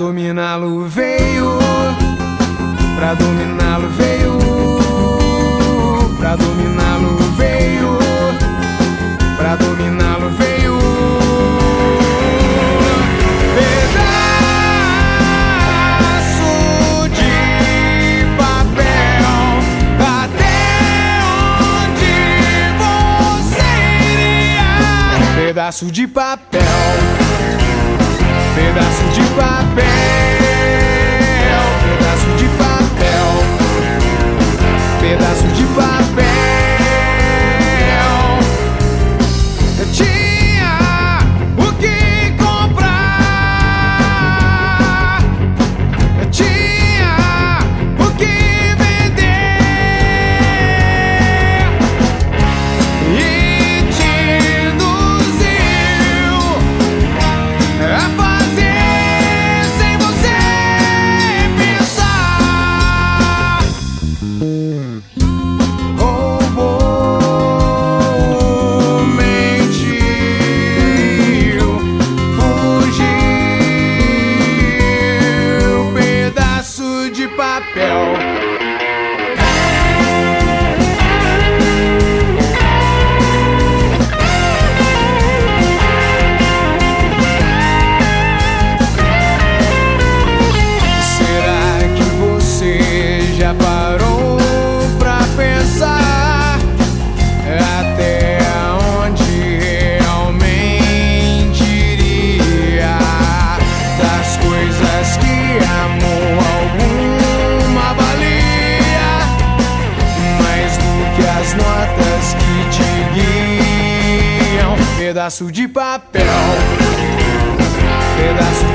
dominá-lo veio, pra dominá-lo veio, pra dominá-lo veio, pra dominá-lo veio. Pedaço de papel, até onde você iria? Pedaço de papel, pedaço de papel, pedaço de papel, pedaço de papel. Eu tinha o que comprar, eu tinha o que vender e te induziu a fazer sem você pensar. Roubou, mentiu, fugiu, pedaço de papel. Será que você já parou pra pensar até onde realmente iria? Das coisas que amor alguma valia, mais do que as notas que te guiam. Pedaço de papel, pedaço